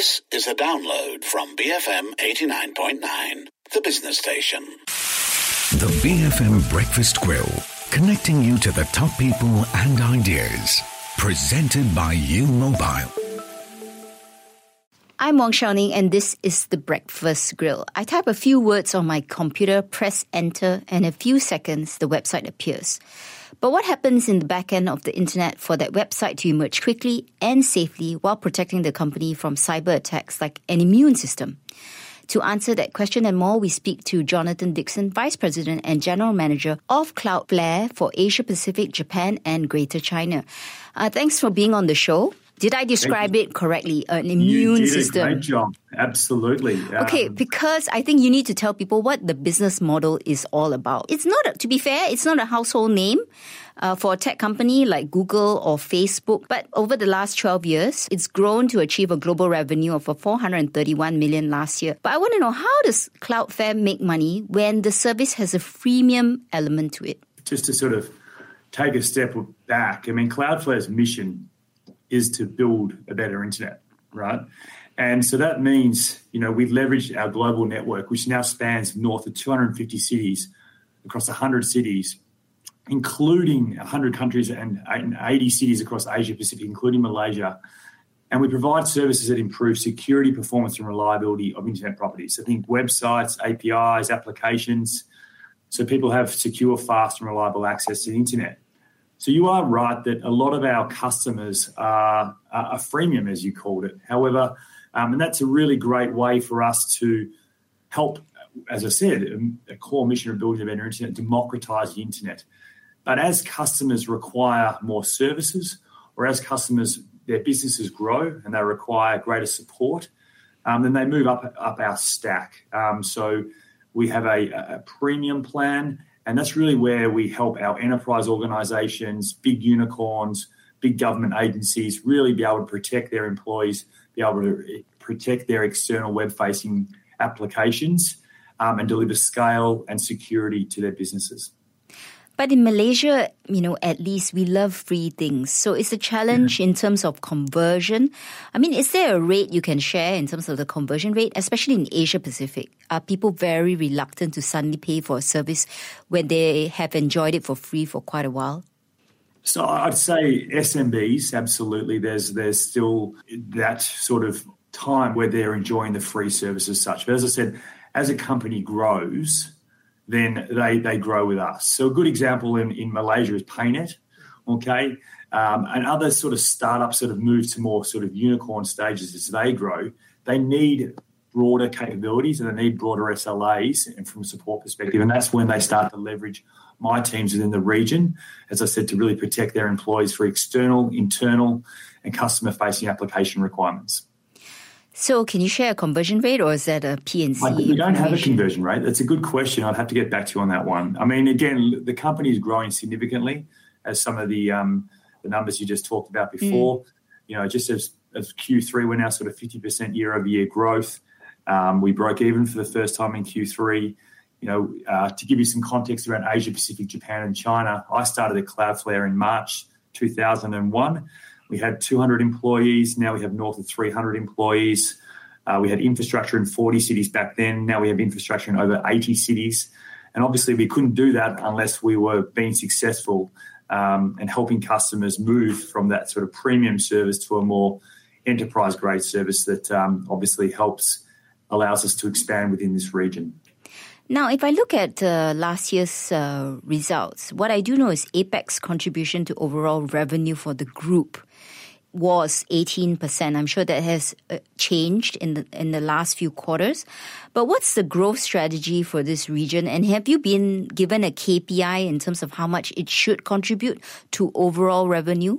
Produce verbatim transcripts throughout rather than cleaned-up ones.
This is a download from B F M eighty-nine point nine, the business station. The B F M Breakfast Grill, connecting you to the top people and ideas. Presented by U Mobile. I'm Wong Shao Ning, and this is The Breakfast Grill. I type a few words on my computer, press enter, and in a few seconds, the website appears. But what happens in the back end of the internet for that website to emerge quickly and safely while protecting the company from cyber attacks like an immune system? To answer that question and more, we speak to Jonathan Dixon, Vice President and General Manager of Cloudflare for Asia Pacific, Japan, and Greater China. Uh, thanks for being on the show. Did I describe it correctly? An immune you did system. A great job. Absolutely. Okay, um, because I think you need to tell people what the business model is all about. It's not, a, to be fair, it's not a household name uh, for a tech company like Google or Facebook. But over the last twelve years, it's grown to achieve a global revenue of four hundred thirty-one million dollars last year. But I want to know, how does Cloudflare make money when the service has a freemium element to it? Just to sort of take a step back, I mean, Cloudflare's mission is to build a better internet, right? And so that means, you know, we've leveraged our global network, which now spans north of two hundred fifty cities across one hundred cities, including one hundred countries and eighty cities across Asia Pacific, including Malaysia. And we provide services that improve security, performance, and reliability of internet properties. So think websites, A P Is, applications, so people have secure, fast, and reliable access to the internet. So you are right that a lot of our customers are a freemium, as you called it. However, um, and that's a really great way for us to help, as I said, a core mission of building a better internet, democratize the internet. But as customers require more services, or as customers, their businesses grow and they require greater support, um, then they move up up our stack. Um, so we have a, a premium plan. And that's really where we help our enterprise organizations, big unicorns, big government agencies really be able to protect their employees, be able to protect their external web-facing applications, um, and deliver scale and security to their businesses. But in Malaysia, you know, at least we love free things. So it's a challenge in terms of conversion. I mean, is there a rate you can share in terms of the conversion rate, especially in Asia Pacific? Are people very reluctant to suddenly pay for a service when they have enjoyed it for free for quite a while? So I'd say S M Bs, absolutely. There's there's still that sort of time where they're enjoying the free service as such. But as I said, as a company grows, then they they grow with us. So a good example in, in Malaysia is PayNet, okay? Um, and other sort of startups sort of move to more sort of unicorn stages as they grow. They need broader capabilities and they need broader S L As and from a support perspective. And that's when they start to leverage my teams within the region, as I said, to really protect their employees for external, internal, and customer-facing application requirements. So can you share a conversion rate, or is that a P and C? We don't have a conversion rate. That's a good question. I'd have to get back to you on that one. I mean, again, the company is growing significantly, as some of the um, the numbers you just talked about before. Mm. You know, just as, as Q three, we're now sort of fifty percent year-over-year growth. Um, we broke even for the first time in Q three. You know, uh, to give you some context around Asia Pacific, Japan, and China, I started at Cloudflare in March two thousand one. We had two hundred employees. Now we have north of three hundred employees. Uh, we had infrastructure in forty cities back then. Now we have infrastructure in over eighty cities. And obviously we couldn't do that unless we were being successful um, and helping customers move from that sort of premium service to a more enterprise-grade service that um, obviously helps, allows us to expand within this region. Now, if I look at uh, last year's uh, results, what I do know is APAC's contribution to overall revenue for the group was eighteen percent. I'm sure that has uh, changed in the in the last few quarters. But what's the growth strategy for this region? And have you been given a K P I in terms of how much it should contribute to overall revenue?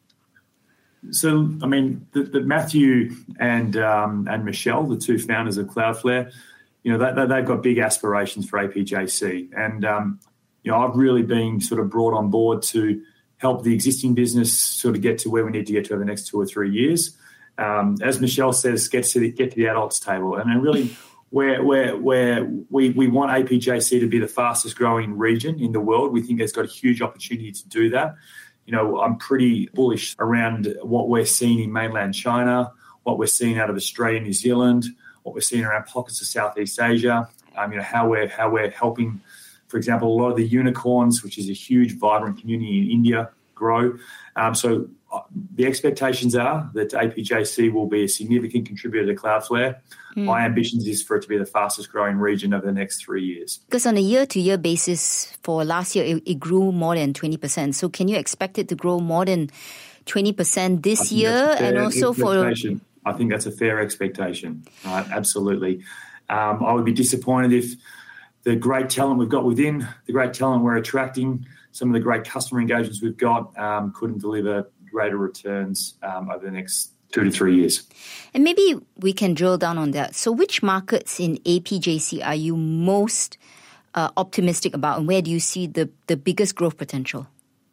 So, I mean, the, the Matthew and um, and Michelle, the two founders of Cloudflare, you know, they, they've got big aspirations for A P J C. And, um, you know, I've really been sort of brought on board to help the existing business sort of get to where we need to get to over the next two or three years. Um, as Michelle says, get to the, get to the adults table. And then really where, where, where we, we want A P J C to be the fastest growing region in the world. We think it's got a huge opportunity to do that. You know, I'm pretty bullish around what we're seeing in mainland China, what we're seeing out of Australia and New Zealand, what we're seeing around pockets of Southeast Asia, um, you know, how we're, how we're helping, for example, a lot of the unicorns, which is a huge, vibrant community in India, grow. Um, so uh, the expectations are that A P J C will be a significant contributor to Cloudflare. Mm. My ambitions is for it to be the fastest growing region over the next three years. Because on a year-to-year basis, for last year, it, it grew more than twenty percent. So can you expect it to grow more than twenty percent this year? And also for... I think that's a fair expectation, right? Absolutely. Um, I would be disappointed if the great talent we've got within, the great talent we're attracting, some of the great customer engagements we've got um, couldn't deliver greater returns um, over the next two to three years. And maybe we can drill down on that. So which markets in A P J C are you most uh, optimistic about, and where do you see the, the biggest growth potential?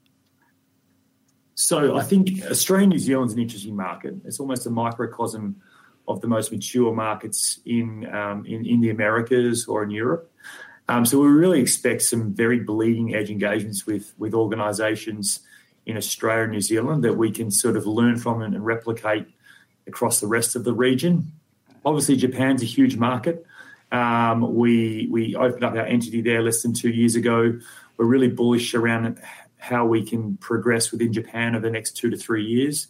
So I think Australia and New Zealand's an interesting market. It's almost a microcosm of the most mature markets in um, in, in the Americas or in Europe. Um, so we really expect some very bleeding edge engagements with, with organisations in Australia and New Zealand that we can sort of learn from and, and replicate across the rest of the region. Obviously, Japan's a huge market. Um, we we opened up our entity there less than two years ago. We're really bullish around how we can progress within Japan over the next two to three years.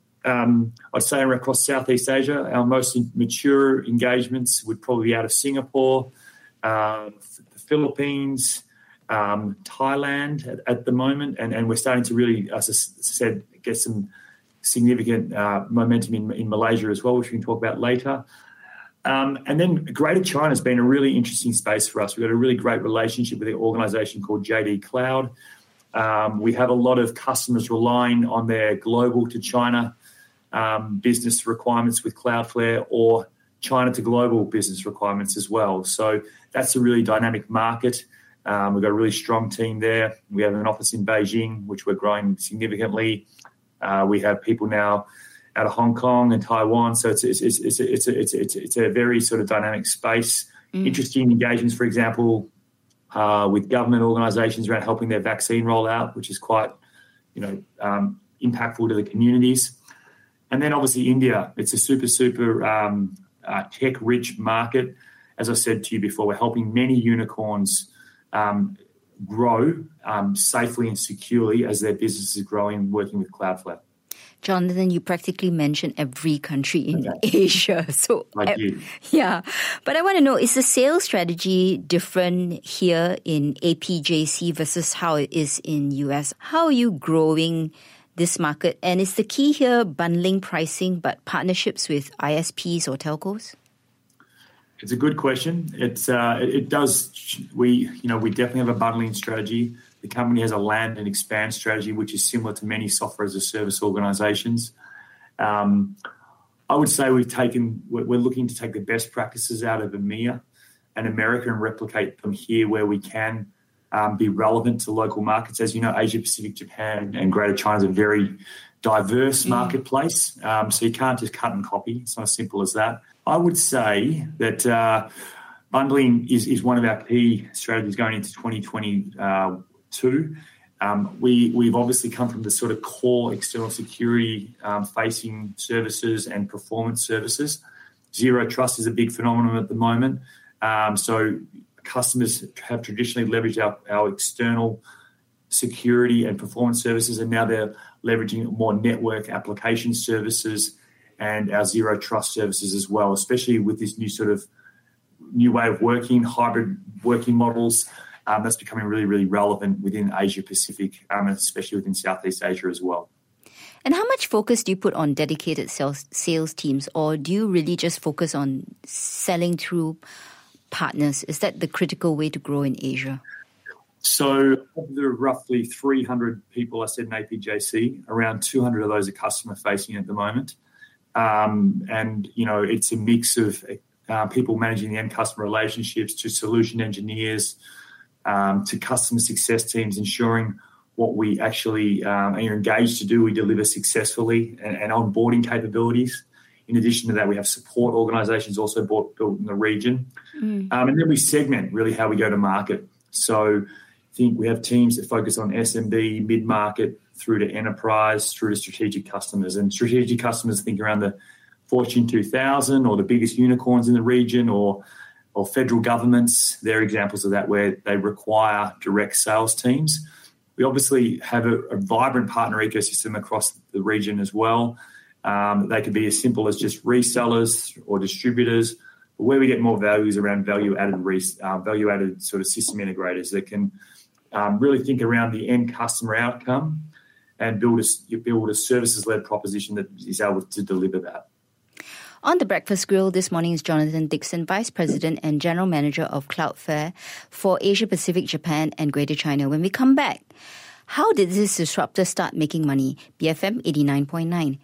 Um, I'd say across Southeast Asia, our most mature engagements would probably be out of Singapore, uh, the Philippines, um, Thailand at, at the moment, and, and we're starting to really, as I said, get some significant uh, momentum in, in Malaysia as well, which we can talk about later. Um, and then Greater China has been a really interesting space for us. We've got a really great relationship with an organisation called J D Cloud. Um, we have a lot of customers relying on their global to China um, business requirements with Cloudflare, or China to global business requirements as well. So that's a really dynamic market. Um, we've got a really strong team there. We have an office in Beijing, which we're growing significantly. Uh, we have people now out of Hong Kong and Taiwan. So it's it's it's it's it's a, it's a, it's a, it's a very sort of dynamic space. Mm. Interesting engagements, for example, uh, with government organisations around helping their vaccine rollout, which is quite, you know, um, impactful to the communities. And then obviously India. It's a super super um, uh, tech-rich market. As I said to you before, we're helping many unicorns um, grow um, safely and securely as their business is growing, working with Cloudflare. Jonathan, you practically mentioned every country in okay. Asia. So, like you. Yeah. But I want to know, is the sales strategy different here in A P J C versus how it is in U S? How are you growing this market? And is the key here bundling pricing, but partnerships with I S Ps or telcos? It's a good question. It's uh, it, it does. We you know we definitely have a bundling strategy. The company has a land and expand strategy, which is similar to many software as a service organisations. Um, I would say we've taken. We're, we're looking to take the best practices out of EMEA and America and replicate them here where we can. Um, be relevant to local markets. As you know, Asia Pacific, Japan, and Greater China is a very diverse mm. marketplace. Um, so you can't just cut and copy. It's not as simple as that. I would say that uh, bundling is, is one of our key strategies going into twenty twenty-two. Um, we, we've obviously come from the sort of core external security um, facing services and performance services. Zero Trust is a big phenomenon at the moment. Um, so customers have traditionally leveraged our, our external security and performance services, and now they're leveraging more network application services and our Zero Trust services as well, especially with this new sort of new way of working, hybrid working models. Um, that's becoming really, really relevant within Asia Pacific, um, and especially within Southeast Asia as well. And how much focus do you put on dedicated sales, sales teams, or do you really just focus on selling through partners? Is that the critical way to grow in Asia? So of the roughly three hundred people I said in A P J C, around two hundred of those are customer facing at the moment. Um, and, you know, it's a mix of uh, people managing the end customer relationships to solution engineers, um, to customer success teams, ensuring what we actually um, are engaged to do, we deliver successfully, and, and onboarding capabilities. In addition to that, we have support organisations also built, built in the region. Mm. Um, and then we segment really how we go to market. So I think we have teams that focus on S M B, mid-market, through to enterprise, through to strategic customers. And strategic customers think around the Fortune two thousand or the biggest unicorns in the region or or federal governments. They're examples of that where they require direct sales teams. We obviously have a, a vibrant partner ecosystem across the region as well. Um, they could be as simple as just resellers or distributors. But where we get more value is around value-added res- uh, value-added sort of system integrators that can um, really think around the end customer outcome and build a, build a services-led proposition that is able to deliver that. On the Breakfast Grill this morning is Jonathan Dixon, Vice President and General Manager of Cloudflare for Asia Pacific, Japan and Greater China. When we come back, how did this disruptor start making money? B F M eighty-nine point nine.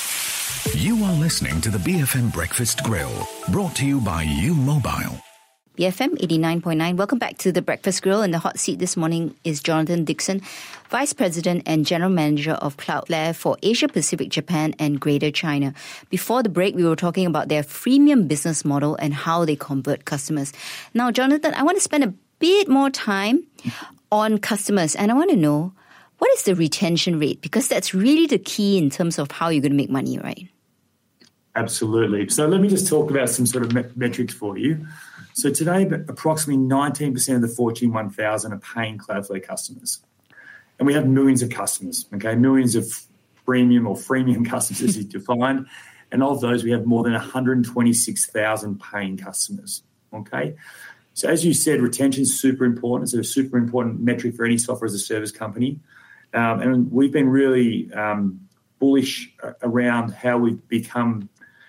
You are listening to the B F M Breakfast Grill, brought to you by U Mobile. B F M eighty-nine point nine. Welcome back to the Breakfast Grill. In the hot seat this morning is Jonathan Dixon, Vice President and General Manager of Cloudflare for Asia Pacific, Japan and Greater China. Before the break, we were talking about their freemium business model and how they convert customers. Now, Jonathan, I want to spend a bit more time on customers, and I want to know, what is the retention rate? Because that's really the key in terms of how you're going to make money, right? Absolutely. So let me just talk about some sort of me- metrics for you. So today, approximately nineteen percent of the Fortune one thousand are paying Cloudflare customers. And we have millions of customers, okay, millions of premium or freemium customers as you defined. And of those, we have more than one hundred twenty-six thousand paying customers, okay? So as you said, retention is super important. It's a super important metric for any software as a service company. Um, and we've been really um, bullish around how we've become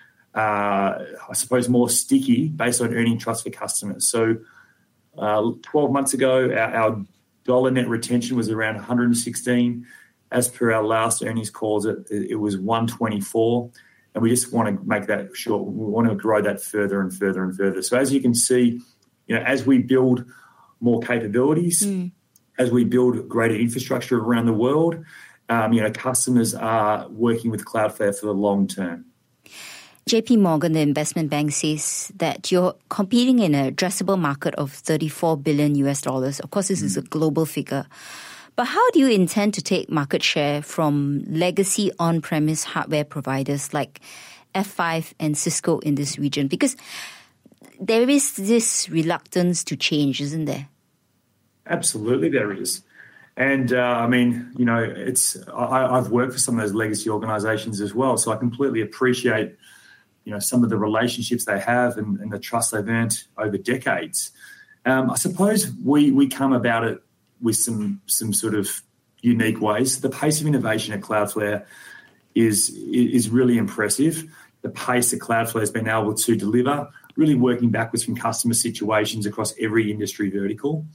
Uh, I suppose, more sticky based on earning trust for customers. So uh, twelve months ago, our, our dollar net retention was around one hundred sixteen. As per our last earnings calls, it, it was one twenty-four. And we just want to make that sure. We want to grow that further and further and further. So as you can see, you know, as we build more capabilities, mm. as we build greater infrastructure around the world, um, you know, customers are working with Cloudflare for the long term. J P Morgan, the investment bank, says that you're competing in an addressable market of thirty-four billion U S dollars. Of course, this is a global figure. But how do you intend to take market share from legacy on-premise hardware providers like F five and Cisco in this region? Because there is this reluctance to change, isn't there? Absolutely, there is. And, uh, I mean, you know, it's I, I've worked for some of those legacy organizations as well, so I completely appreciate you know, some of the relationships they have and, and the trust they've earned over decades. Um, I suppose we we come about it with some some sort of unique ways. The pace of innovation at Cloudflare is is really impressive. The pace that Cloudflare has been able to deliver, really working backwards from customer situations across every industry vertical.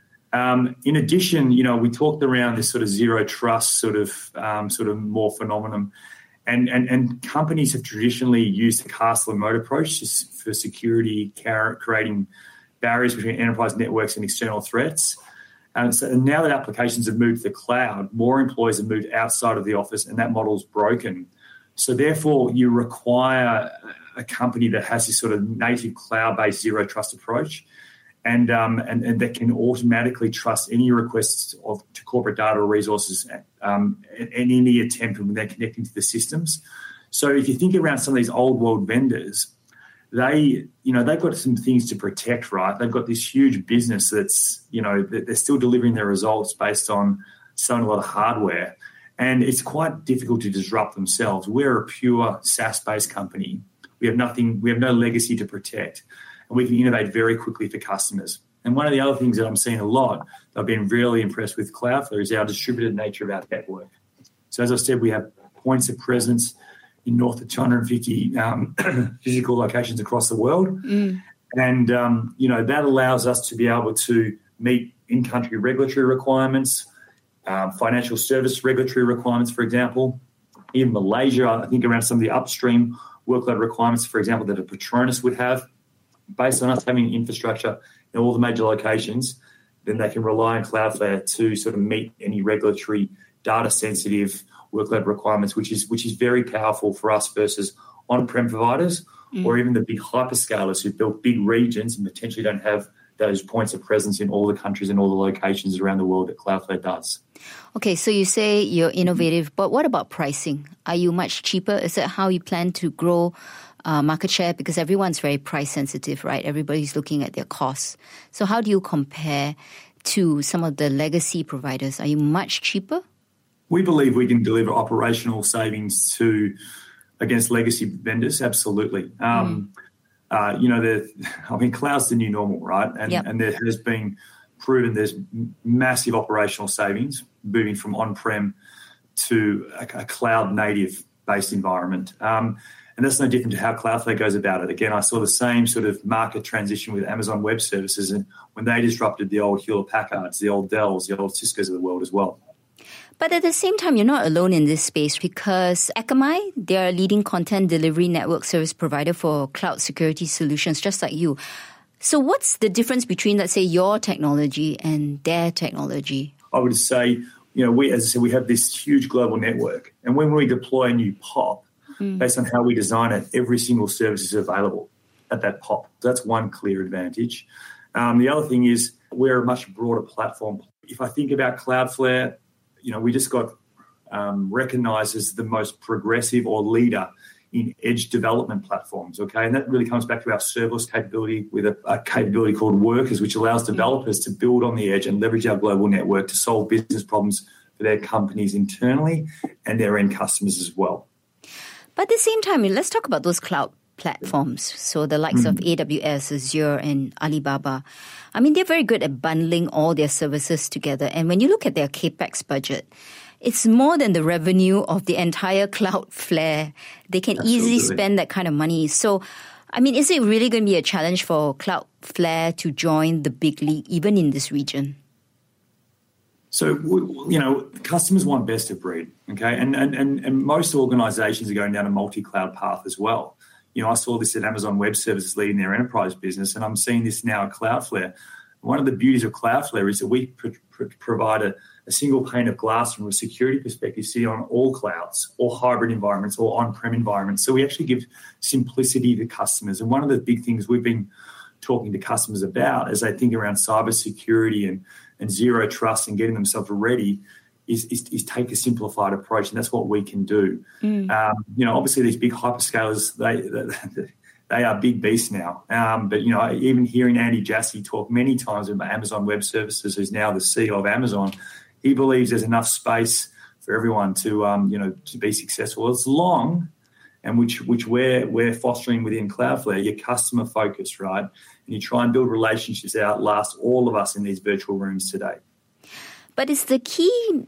Um, in addition, you know, we talked around this sort of zero trust sort of um, sort of more phenomenon. And, and and companies have traditionally used the castle and moat approach for security, creating barriers between enterprise networks and external threats. And so now that applications have moved to the cloud, more employees have moved outside of the office, and that model's broken. So therefore, you require a company that has this sort of native cloud-based zero trust approach, and um, and, and that can automatically trust any requests of to corporate data or resources um, and any attempt when they're connecting to the systems. So if you think around some of these old world vendors, they, you know, they've got some things to protect, right? They've got this huge business that's, you know, they're still delivering their results based on selling a lot of hardware. And it's quite difficult to disrupt themselves. We're a pure SaaS-based company. We have nothing, we have no legacy to protect. And we can innovate very quickly for customers. And one of the other things that I'm seeing a lot, I've been really impressed with Cloudflare, is our distributed nature of our network. So as I said, we have points of presence in north of two hundred fifty um, physical locations across the world. Mm. And, um, you know, that allows us to be able to meet in-country regulatory requirements, um, financial service regulatory requirements, for example. In Malaysia, I think around some of the upstream workload requirements, for example, that a Petronas would have, based on us having infrastructure in all the major locations, then they can rely on Cloudflare to sort of meet any regulatory data-sensitive workload requirements, which is which is very powerful for us versus on-prem providers mm. or even the big hyperscalers who built big regions and potentially don't have those points of presence in all the countries and all the locations around the world that Cloudflare does. Okay, so you say you're innovative, but what about pricing? Are you much cheaper? Is that how you plan to grow uh, market share? Because everyone's very price sensitive, right? Everybody's looking at their costs. So how do you compare to some of the legacy providers? Are you much cheaper? We believe we can deliver operational savings to against legacy vendors. Absolutely. Um, mm. uh, you know, the, I mean, cloud's the new normal, right? And, yep. and there has been proven there's massive operational savings moving from on-prem to a, a cloud-native-based environment. Um, and that's no different to how Cloudflare goes about it. Again, I saw the same sort of market transition with Amazon Web Services, and when they disrupted the old Hewlett-Packards, the old Dells, the old Ciscos of the world as well. But at the same time, you're not alone in this space because Akamai, they're a leading content delivery network service provider for cloud security solutions, just like you. So what's the difference between, let's say, your technology and their technology? I would say, you know, we, as I said, we have this huge global network. And when we deploy a new P O P, mm. based on how we design it, every single service is available at that P O P. That's one clear advantage. Um, the other thing is we're a much broader platform. If I think about Cloudflare, you know, we just got um, recognised as the most progressive or leader in edge development platforms, okay? And that really comes back to our serverless capability with a, a capability called Workers, which allows developers to build on the edge and leverage our global network to solve business problems for their companies internally and their end customers as well. But at the same time, let's talk about those cloud platforms. So the likes mm. of A W S, Azure, and Alibaba. I mean, they're very good at bundling all their services together. And when you look at their CapEx budget, it's more than the revenue of the entire Cloudflare. They can Absolutely. easily spend that kind of money. So, I mean, is it really going to be a challenge for Cloudflare to join the big league, even in this region? So, you know, customers want best of breed, okay? And, and, and, and most organizations are going down a multi-cloud path as well. You know, I saw this at Amazon Web Services leading their enterprise business, and I'm seeing this now at Cloudflare. One of the beauties of Cloudflare is that we pr- pr- provide a, a single pane of glass from a security perspective, sitting on all clouds, all hybrid environments, all on-prem environments. So we actually give simplicity to customers. And one of the big things we've been talking to customers about as they think around cybersecurity and, and zero trust and getting themselves ready Is, is, is take a simplified approach, and that's what we can do. Mm. Um, you know, obviously these big hyperscalers, they they, they are big beasts now. Um, but, you know, even hearing Andy Jassy talk many times about Amazon Web Services, who's now the C E O of Amazon, he believes there's enough space for everyone to, um, you know, to be successful. It's long, and which which we're, we're fostering within Cloudflare, you're customer focused, right? And you try and build relationships that outlast all of us in these virtual rooms today. But it's the key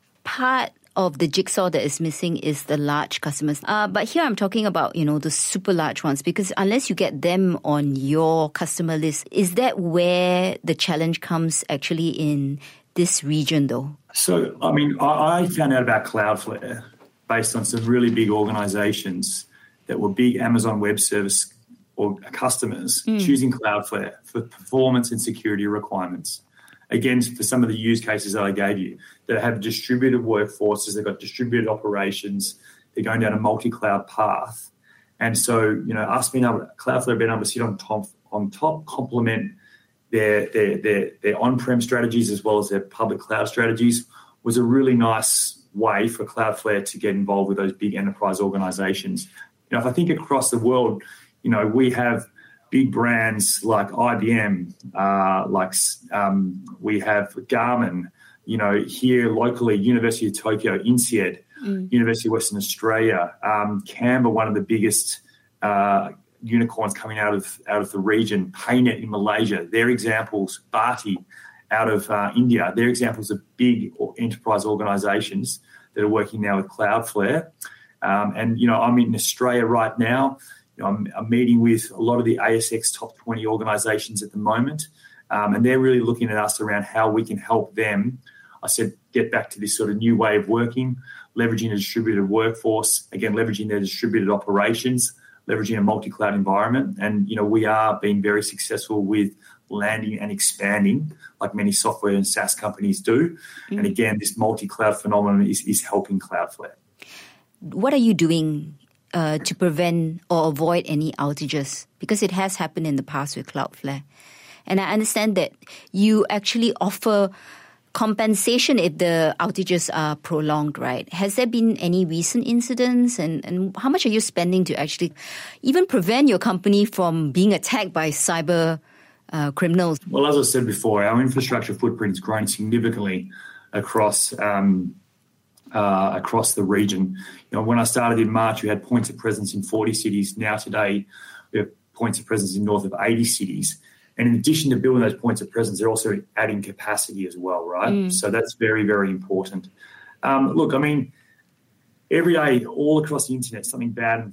part of the jigsaw that is missing is the large customers. Uh, but here I'm talking about, you know, the super large ones, because unless you get them on your customer list, is that where the challenge comes actually in this region though? So, I mean, I, I found out about Cloudflare based on some really big organizations that were big Amazon Web Service or customers mm. choosing Cloudflare for performance and security requirements. Again, for some of the use cases that I gave you, that have distributed workforces, they've got distributed operations, they're going down a multi-cloud path. And so, you know, us being able, Cloudflare being able to sit on top, on top, complement their, their, their, their on-prem strategies as well as their public cloud strategies was a really nice way for Cloudflare to get involved with those big enterprise organizations. You know, if I think across the world, you know, we have big brands like I B M, uh, like um, we have Garmin, you know, here locally, University of Tokyo, INSEAD, mm. University of Western Australia, um, Canva, one of the biggest uh, unicorns coming out of out of the region, Paynet in Malaysia, they're examples, Bharti out of uh, India, they're examples of big enterprise organizations that are working now with Cloudflare. Um, and, you know, I'm in Australia right now. I'm, I'm meeting with a lot of the A S X top twenty organizations at the moment, um, and they're really looking at us around how we can help them, I said, get back to this sort of new way of working, leveraging a distributed workforce, again, leveraging their distributed operations, leveraging a multi-cloud environment. And, you know, we are being very successful with landing and expanding like many software and SaaS companies do. Mm-hmm. And again, this multi-cloud phenomenon is, is helping Cloudflare. What are you doing Uh, to prevent or avoid any outages? Because it has happened in the past with Cloudflare. And I understand that you actually offer compensation if the outages are prolonged, right? Has there been any recent incidents, and, and how much are you spending to actually even prevent your company from being attacked by cyber uh, criminals? Well, as I said before, our infrastructure footprint has grown significantly across um, uh, across the region. You know, when I started in March, we had points of presence in forty cities. Now today, we have points of presence in north of eighty cities. And in addition to building those points of presence, they're also adding capacity as well, right? Mm. So that's very, very important. Um, look, I mean, every day, all across the internet, something bad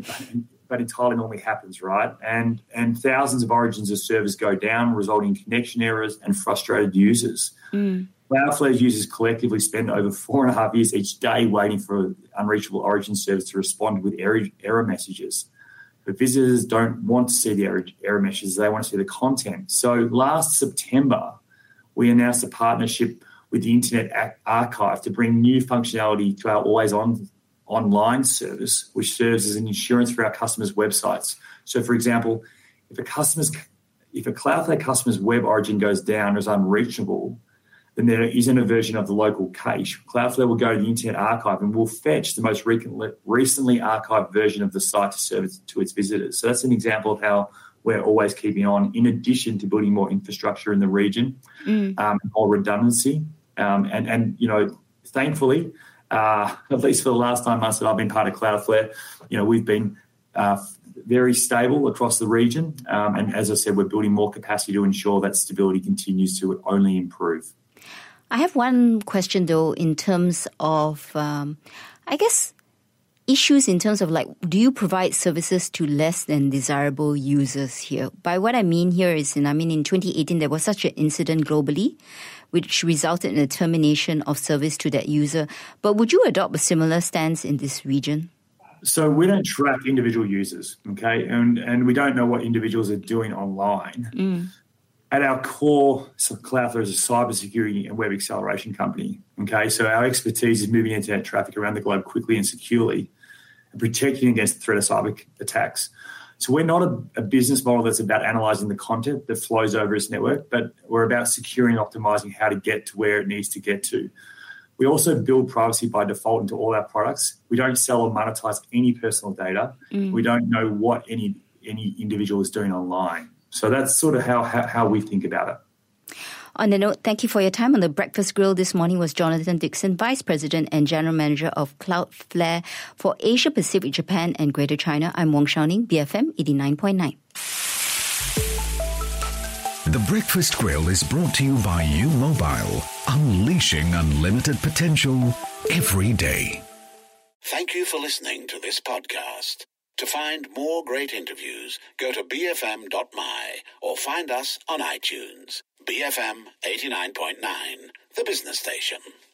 but entirely normally happens, right? And and thousands of origins of servers go down, resulting in connection errors and frustrated users. Mm. Cloudflare's users collectively spend over four and a half years each day waiting for unreachable origin servers to respond with error, error messages. But visitors don't want to see the error, error messages, they want to see the content. So last September, we announced a partnership with the Internet Archive to bring new functionality to our always-on online service, which serves as an insurance for our customers' websites. So, for example, if a customer's if a Cloudflare customer's web origin goes down or is unreachable, then there isn't a version of the local cache. Cloudflare will go to the Internet Archive and will fetch the most recently archived version of the site to serve it to its visitors. So that's an example of how we're always keeping on, in addition to building more infrastructure in the region, mm. um, more redundancy. Um, and, and, you know, thankfully, uh, at least for the last nine months that I've been part of Cloudflare, you know, we've been uh, very stable across the region. Um, and as I said, we're building more capacity to ensure that stability continues to only improve. I have one question, though, in terms of, um, I guess, issues in terms of, like, do you provide services to less than desirable users here? By what I mean here is, in, I mean, in twenty eighteen, there was such an incident globally, which resulted in a termination of service to that user. But would you adopt a similar stance in this region? So we don't track individual users, okay? And, and we don't know what individuals are doing online. Mm. At our core, so Cloudflare is a cybersecurity and web acceleration company. Okay, so our expertise is moving internet traffic around the globe quickly and securely, and protecting against the threat of cyber attacks. So we're not a, a business model that's about analysing the content that flows over its network, but we're about securing and optimising how to get to where it needs to get to. We also build privacy by default into all our products. We don't sell or monetize any personal data. Mm. We don't know what any any individual is doing online. So that's sort of how, how how we think about it. On the note, thank you for your time. On the Breakfast Grill this morning was Jonathan Dixon, Vice President and General Manager of Cloudflare for Asia Pacific, Japan and Greater China. I'm Wong Xiaoning, B F M eighty-nine point nine. The Breakfast Grill is brought to you by U Mobile, unleashing unlimited potential every day. Thank you for listening to this podcast. To find more great interviews, go to b f m dot m y or find us on iTunes. B F M eighty-nine point nine, the business station.